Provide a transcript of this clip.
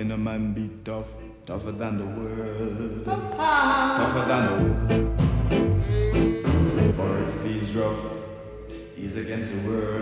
can a man be tough, tougher than the world, tougher than the world? For if he's rough, he's against the world.